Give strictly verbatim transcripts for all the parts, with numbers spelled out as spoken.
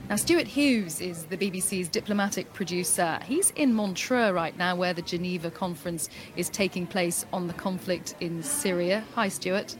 Now, Stuart Hughes is the B B C's diplomatic producer. He's in Montreux right now, where the Geneva conference is taking place on the conflict in Syria. Hi, Stuart.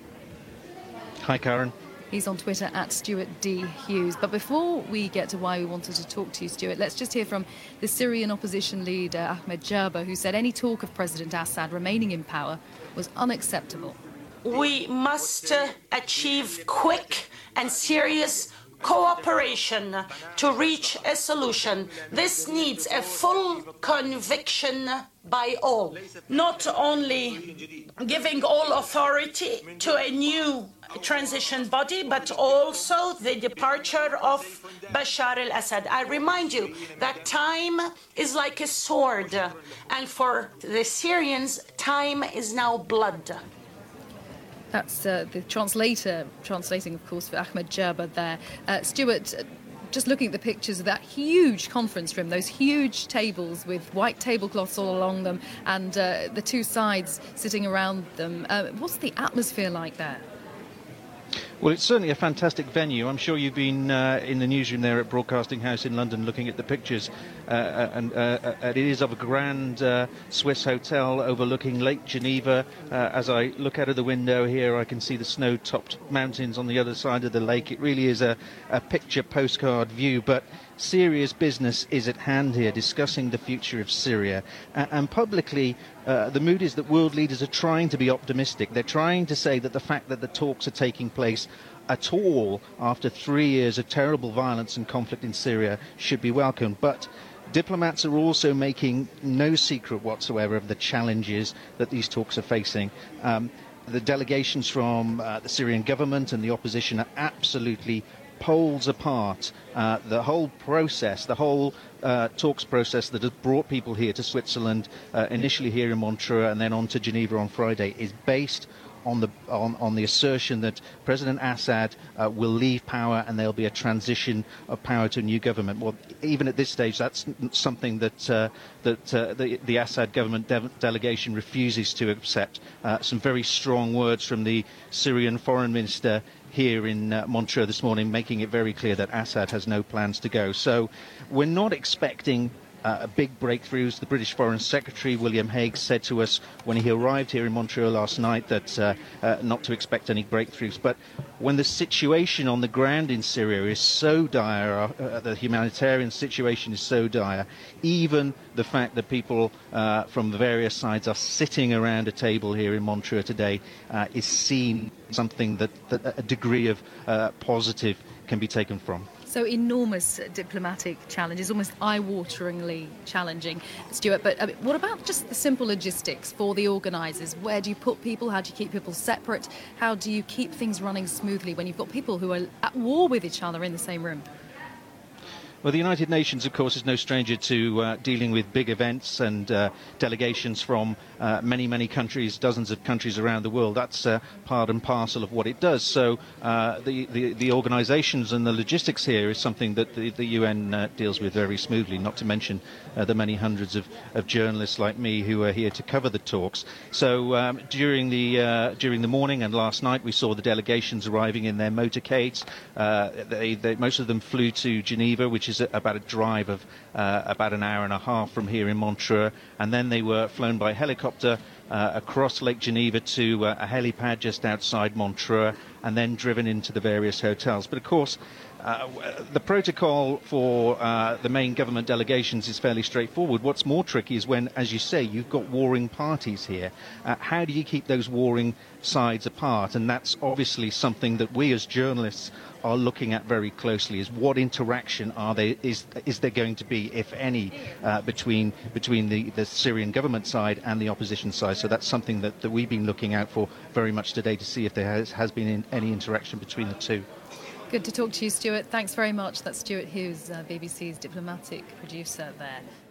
Hi, Karen. He's on Twitter at Stuart D. Hughes. But before we get to why we wanted to talk to you, Stuart, let's just hear from the Syrian opposition leader, Ahmed Djerba, who said any talk of President Assad remaining in power was unacceptable. We must uh, achieve quick and serious cooperation to reach a solution. This needs a full conviction by all, not only giving all authority to a new transition body, but also the departure of Bashar al-Assad. I remind you that time is like a sword, and for the Syrians, time is now blood. That's uh, the translator, translating, of course, for Ahmed Djerba there. Uh, Stuart, just looking at the pictures of that huge conference room, those huge tables with white tablecloths all along them and uh, the two sides sitting around them. Uh, what's the atmosphere like there? Well, it's certainly a fantastic venue. I'm sure you've been uh, in the newsroom there at Broadcasting House in London looking at the pictures. Uh, and uh, it is of a grand uh, Swiss hotel overlooking Lake Geneva. Uh, as I look out of the window here, I can see the snow-topped mountains on the other side of the lake. It really is a, a picture postcard view. But serious business is at hand here, discussing the future of Syria. Uh, and publicly, uh, the mood is that world leaders are trying to be optimistic. They're trying to say that the fact that the talks are taking place at all after three years of terrible violence and conflict in Syria should be welcomed. But diplomats are also making no secret whatsoever of the challenges that these talks are facing. Um, the delegations from uh, the Syrian government and the opposition are absolutely poles apart. Uh, the whole process, the whole uh, talks process that has brought people here to Switzerland, uh, initially here in Montreux and then on to Geneva on Friday, is based on the on, on the assertion that President Assad uh, will leave power and there'll be a transition of power to a new government. Well, even at this stage, that's something that uh, that uh, the, the Assad government de delegation refuses to accept. Uh, some very strong words from the Syrian foreign minister here in uh, Montreux this morning, making it very clear that Assad has no plans to go. So we're not expecting Uh, big breakthroughs. The British Foreign Secretary, William Hague, said to us when he arrived here in Montreux last night that uh, uh, not to expect any breakthroughs. But when the situation on the ground in Syria is so dire, uh, the humanitarian situation is so dire, even the fact that people uh, from the various sides are sitting around a table here in Montreux today uh, is seen something that, that a degree of uh, positive can be taken from. So enormous diplomatic challenges, almost eye-wateringly challenging, Stuart. But I mean, what about just the simple logistics for the organisers? Where do you put people? How do you keep people separate? How do you keep things running smoothly when you've got people who are at war with each other in the same room? Well, the United Nations, of course, is no stranger to uh, dealing with big events and uh, delegations from uh, many, many countries, dozens of countries around the world. That's uh, part and parcel of what it does. So uh, the, the, the organisations and the logistics here is something that the, the U N uh, deals with very smoothly, not to mention uh, the many hundreds of, of journalists like me who are here to cover the talks. So um, during, the, uh, during the morning and last night, we saw the delegations arriving in their motorcades. Uh, they, they, most of them flew to Geneva, which is about a drive of uh, about an hour and a half from here in Montreux, and then they were flown by helicopter uh, across Lake Geneva to uh, a helipad just outside Montreux, and then driven into the various hotels. But of course, uh, the protocol for uh, the main government delegations is fairly straightforward. What's more tricky is when, as you say, you've got warring parties here. Uh, how do you keep those warring sides apart? And that's obviously something that we as journalists are looking at very closely, is what interaction are they, is, is there going to be, if any, uh, between, between the, the Syrian government side and the opposition side. So that's something that, that we've been looking out for very much today, to see if there has, has been in, any interaction between the two. Good to talk to you, Stuart. Thanks very much. That's Stuart Hughes, uh, B B C's diplomatic producer there.